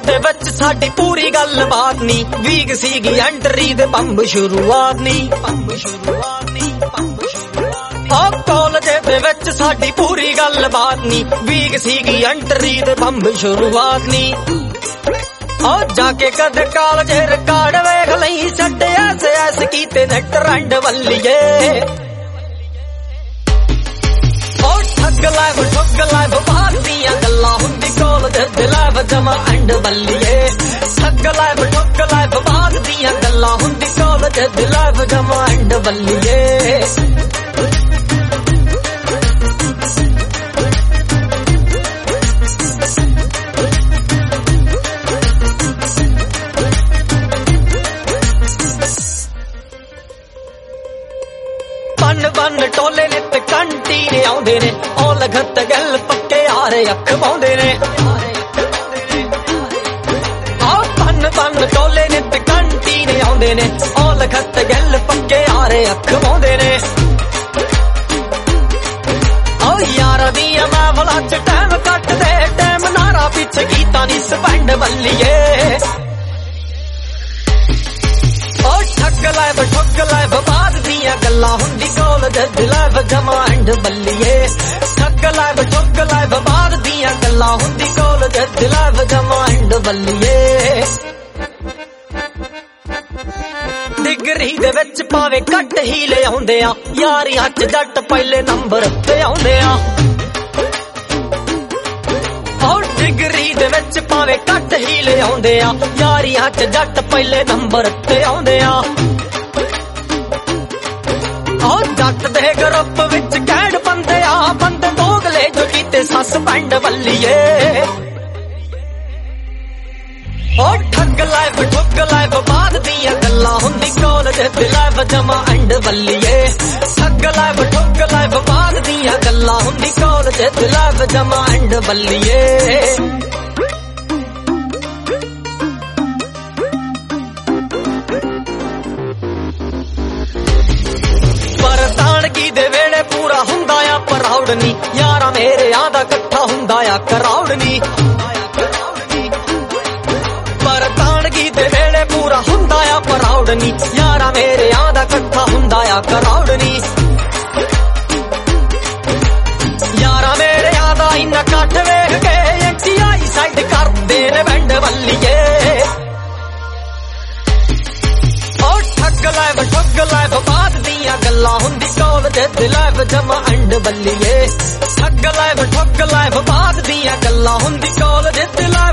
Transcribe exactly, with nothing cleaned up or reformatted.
ਦੇ ਵਿੱਚ ਸਾਡੀ ਪੂਰੀ ਗੱਲਬਾਤ ਨੀ, ਵੀਕ ਸੀਗੀ ਐਂਟਰੀ ਦੇ ਬੰਬ ਸ਼ੁਰੂਆਤ ਨੀ, ਬੰਬ ਸ਼ੁਰੂਆਤ ਨੀ, ਬੰਬ ਸ਼ੁਰੂਆਤ ਨੀ। ਉਹ ਕਾਲਜ ਦੇ ਵਿੱਚ ਸਾਡੀ ਪੂਰੀ ਗੱਲਬਾਤ ਨੀ, ਵੀਕ ਸੀਗੀ ਐਂਟਰੀ ਦੇ ਬੰਬ ਸ਼ੁਰੂਆਤ ਨੀ। ਉਹ ਜਾ ਕੇ ਕਦੇ ਕਾਲਜ ਰਿਕਾਰਡ ਵੇਖ ਲਈ, ਸਾਡੇ ਐਸ ਐਸ ਕੀਤੇ ਨੇ ਟਰੈਂਡ ਵੱਲੀਏ। ਉਹ ਠੱਗ ਲਾਈਵ ਠੱਗ ਲਾਈਵ ਬਾਹਰ ਦੀਆਂ ਗੱਲਾਂ ਹੁੰਦੀ ਕਾਲਜ ਦੇ ਲਾਈਵ ਜਮਾ ਐਂਡ ਵੱਲੀਏ। ਠੱਗ ਲਾਈਵ ਠੱਗ ਲਾਈਵ ਬਾਹਰ ਦੀਆਂ ਗੱਲਾਂ ਹੁੰਦੀ ਕਾਲਜ ਦੇ ਲਾਈਵ ਜਮਾ ਐਂਡ ਵੱਲੀਏ। ਬੰਨ ਬੰਨ ਟੋਲੇ ਨੇ ਤੇ ਕੰਟੀਨ ਆਉਂਦੇ ਨੇ, ਉਹ ਲਗਤ ਗੱਲ ਪੱਕੇ ਆਰੇ ਅੱਖ ਪਾਉਂਦੇ ਨੇ। ਆਹ ਬੰਨ ਬੰਨ ਟੋਲੇ ਨੇ ਤੇ ਕੰਟੀਨ ਆਉਂਦੇ ਨੇ, ਉਹ ਲਗਤ ਗੱਲ ਪੱਕੇ ਆਰੇ ਅੱਖ ਪਾਉਂਦੇ ਨੇ। ਉਹ ਯਾਰਾਂ ਦੀਆਂ ਮਾਵਲਾਂ ਚ ਟਾਈਮ ਕੱਟਦੇ, ਟਾਈਮ ਨਾਰਾ ਪਿੱਛੇ ਕੀਤਾ ਨੀ ਸਪੈਂਡ ਵੱਲੀਏ। ਉਹ ਠੱਗ ਲਾਈਵ ਠੱਗ ਲਾਈਵ ਬਾਅਦ ਦੀਆਂ ਗੱਲਾਂ ਹੁੰਦੀ ਕਾਲਜ ਦੇ ਲਾਈਵ ਜਮਾ ਐਂਡ ਵੱਲੀਏ। ਠੱਗ ਲਾਈਵ ਠੱਗ ਲਾਈਵ ਬਾਅਦ ਦੀਆਂ ਗੱਲਾਂ ਹੁੰਦੀ ਕਾਲਜ ਦੇ ਲਾਈਵ ਜਮਾ ਐਂਡ ਵੱਲੀਏ। ਡਿਗਰੀ ਦੇ ਵਿੱਚ ਭਾਵੇਂ ਘੱਟ ਹੀ ਲਿਆਉਂਦੇ ਆ, ਯਾਰੀਆਂ ਚ ਜੱਟ ਪਹਿਲੇ ਨੰਬਰ ਤੇ ਆਉਂਦੇ ਆ। ਉਹ ਡਿਗਰੀ ਦੇ ਵਿੱਚ ਭਾਵੇਂ ਘੱਟ ਹੀ ਲਿਆਉਂਦੇ ਆ, ਯਾਰੀਆਂ ਚ ਜੱਟ ਪਹਿਲੇ ਨੰਬਰ ਤੇ ਆਉਂਦੇ ਆ। ਉਹ ਜੱਟ ਦੇ ਗਰੁੱਪ ਵਿੱਚ ਕੈਡ ਬੰਦੇ ਆ, ਬੰਦੇ ਦੋਗਲੇ ਜੋ ਕੀਤੇ ਸਸਪੈਂਡ ਵੱਲੀਏ। ਉਹ ਠੱਗ ਲਾਈਵ ਠੱਗ ਲਾਈਵ ਬਾਅਦ ਦੀਆਂ ਗੱਲਾਂ ਹੁੰਦੀ ਕਾਲਜ ਦੇ ਲਾਈਵ ਜਮਾ ਐਂਡ ਵੱਲੀਏ। ਠੱਗ ਲਾਈਵ ਠੱਗ ਲਾਈਵ ਬਾਅਦ ਦੀਆਂ ਗੱਲਾਂ ਹੁੰਦੀ ਕਾਲਜ ਦੇ ਲਾਈਵ ਜਮਾ ਐਂਡ ਵੱਲੀਏ। ਪਰਤਾਨਗੀ ਦੇ ਵੇਲੇ ਪੂਰਾ ਹੁੰਦਾ ਆ ਪ੍ਰਾਊਡ ਨੀ, ਯਾਰਾਂ ਮੇਰਿਆਂ ਦਾ ਇਕੱਠਾ ਹੁੰਦਾ ਆ ਕਰਾਊਡ ਨੀ। ਪਰਤਾਨਗੀ ਦੇ ਵੇਲੇ ਪੂਰਾ ਹੁੰਦਾ ਆ ਪ੍ਰਾਊਡ ਨੀ, ਯਾਰਾਂ ਮੇਰਿਆਂ ਦਾ ਇਕੱਠਾ ਹੁੰਦਾ ਆ ਕਰਾਊਡ ਨੀ। ਯਾਰਾਂ ਮੇਰਿਆਂ ਦਾ ਇੰਨਾ ਕੱਟ ਵੇਖ ਕੇ ਐਕਸੀਆਈ ਸਾਈਡ ਕਰਦੇ ਨੇ ਬੈਂਡ ਵੱਲੀਏ। ਉਹ ਠੱਗ ਲਾਈਵ ਠੱਗ ਲਾਈਵ ਬਾਅਦ ਦੀਆਂ ਗੱਲਾਂ ਹੁੰਦੀ ਕਾਲਜ ਦੇ ਲਾਈਵ ਜਮਾ ਐਂਡ ਵੱਲੀਏ। ਠੱਗ ਲਾਈਵ ਠੱਗ ਲਾਈਵ ਬਾਅਦ ਦੀਆਂ ਗੱਲਾਂ ਹੁੰਦੀ ਕਾਲਜ ਦੇ